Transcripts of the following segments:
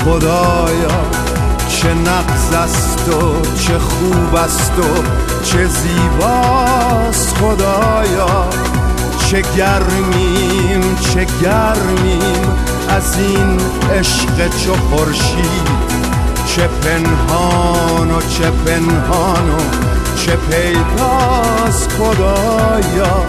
خدایا، چه نغز است و چه خوب است و چه زیباست خدایا. چه گرمیم چه گرمیم از این عشق چو خورشید، چه پنهان و چه پنهان و چه پیداست خدایا.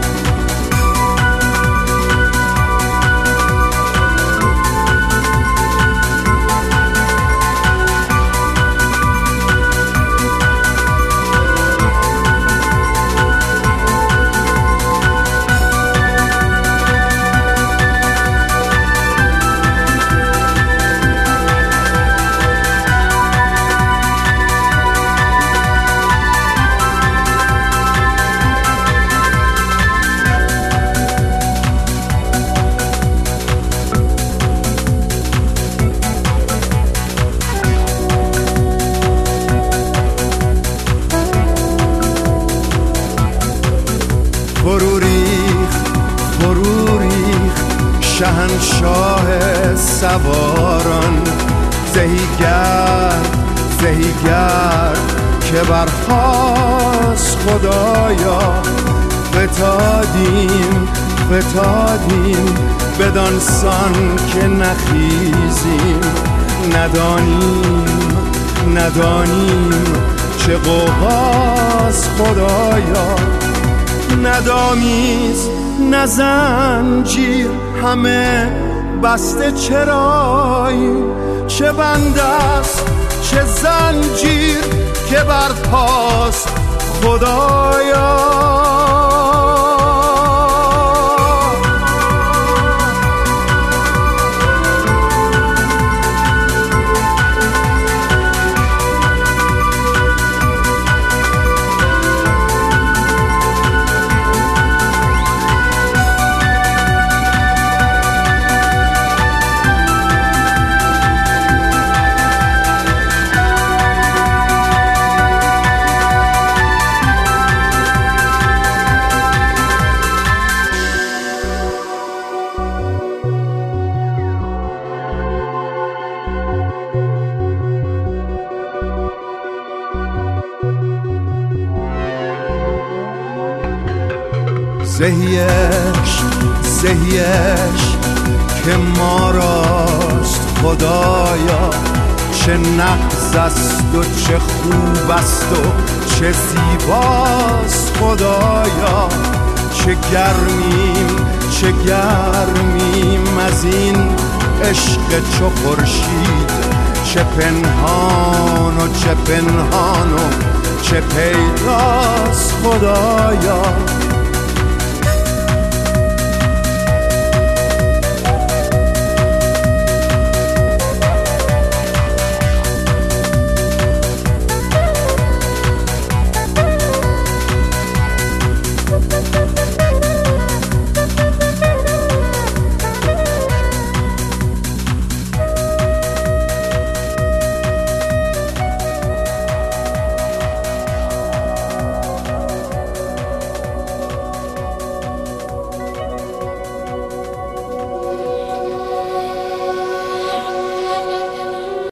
فرو ریخت شهنشاه سواران، زهی گرد که برخاست خدایا. فتادیم بدانسان که نخیزیم، ندانیم چه غوغاست خدایا. ندامیز نه زنجیر همه بسته چراییم، چه بند است چه زنجیر که برپاست خدایا. زهیش که ما راست خدایا، چه نغز است و چه خوب است و چه زیباست خدایا. چه گرمیم از این عشق چو خورشید، چه پنهان و چه پنهان و چه پیداست خدایا.